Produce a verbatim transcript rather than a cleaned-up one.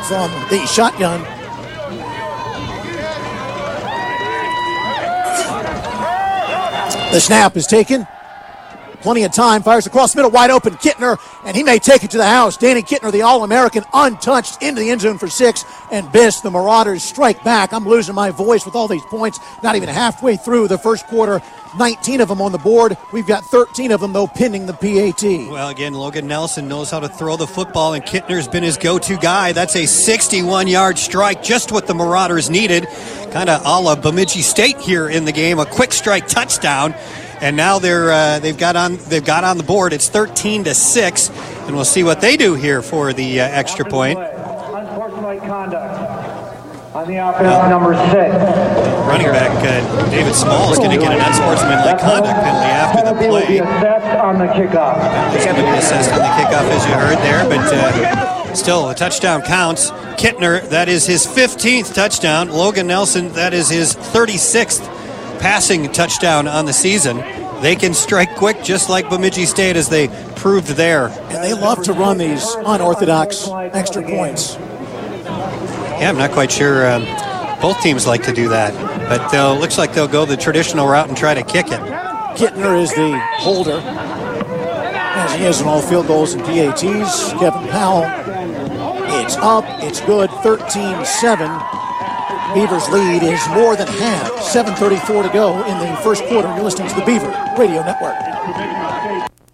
from the shotgun. The snap is taken. Plenty of time. Fires across the middle. Wide open. Kittner. And he may take it to the house. Danny Kittner, the All-American, untouched into the end zone for six. And Biss, the Marauders, strike back. I'm losing my voice with all these points. Not even halfway through the first quarter. nineteen of them on the board. We've got thirteen of them, though, pending the P A T. Well, again, Logan Nelson knows how to throw the football, and Kittner's been his go-to guy. That's a sixty-one-yard strike, just what the Marauders needed. Kind of a la Bemidji State here in the game. A quick strike touchdown. And now they're uh, they've got on they've got on the board. It's thirteen to six, and we'll see what they do here for the uh, extra point. Unsportsmanlike conduct on the offense, well, number six. Running back uh, David Small is going to get an unsportsmanlike conduct penalty after the play. Assessed on the kickoff. It's going to be assessed on the kickoff, as you heard there, but uh, still a touchdown counts. Kittner, that is his fifteenth touchdown. Logan Nelson, that is his thirty-sixth. Passing touchdown on the season. They can strike quick just like Bemidji State, as they proved there. And they love to run these unorthodox extra points. Yeah, I'm not quite sure. Um, both teams like to do that, but uh, looks like they'll go the traditional route and try to kick it. Kittner is the holder, as he is in all field goals and P A Ts. Kevin Powell, it's up, it's good, thirteen seven. Beavers' lead is more than half. seven thirty-four to go in the first quarter. You're listening to the Beaver Radio Network.